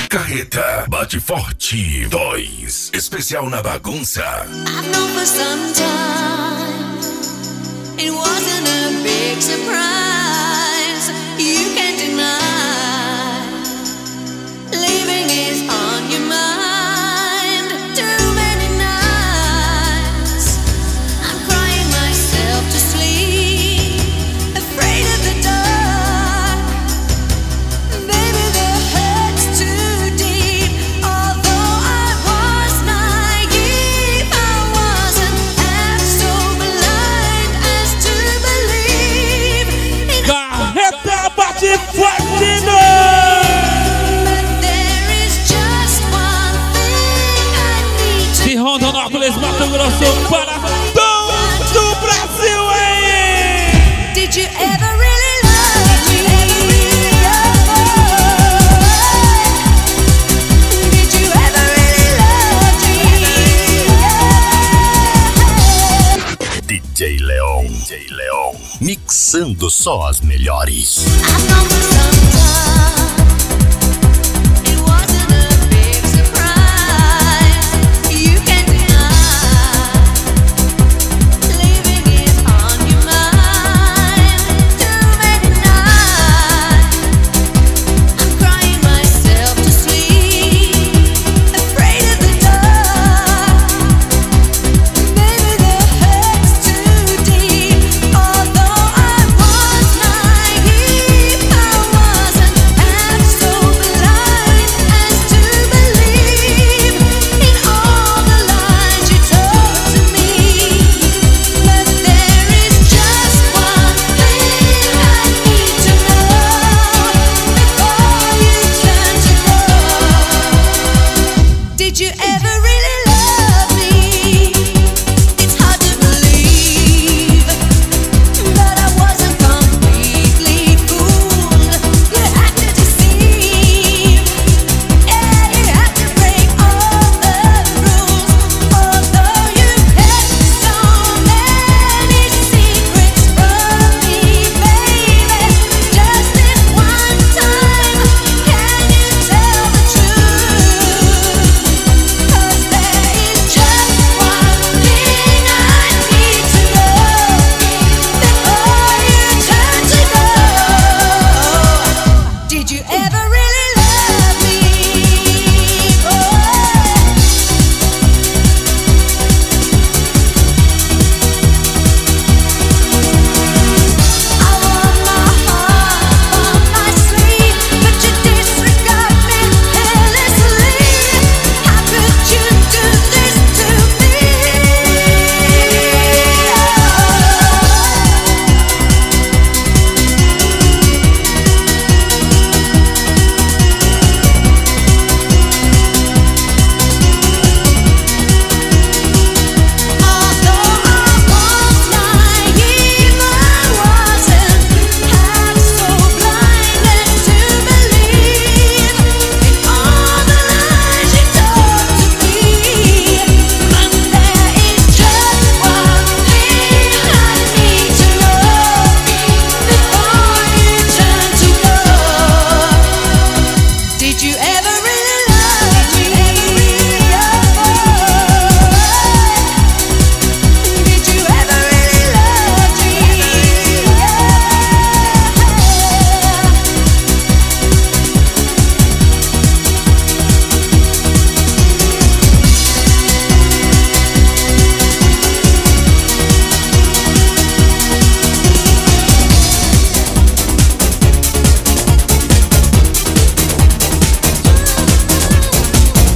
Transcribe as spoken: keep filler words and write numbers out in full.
Carreta Bate Forte dois. Especial na bagunça. I've known for some time. It wasn't a big surprise. You can't deny. Leaving is on your mind. Too many nights. I'm crying myself to sleep. Afraid of the dark. Baby, the hurt's too deep. Although I was naive, I wasn't half so blind as to believe in Carreta Bate Forte dois. But there is just one thing I need to De Rondonópolis, Mato Grosso, para todo o Brasil, hein? Did you ever really love me? Did you ever really love me? D J Leon, D J Leon, mixando só as melhores. I've known for some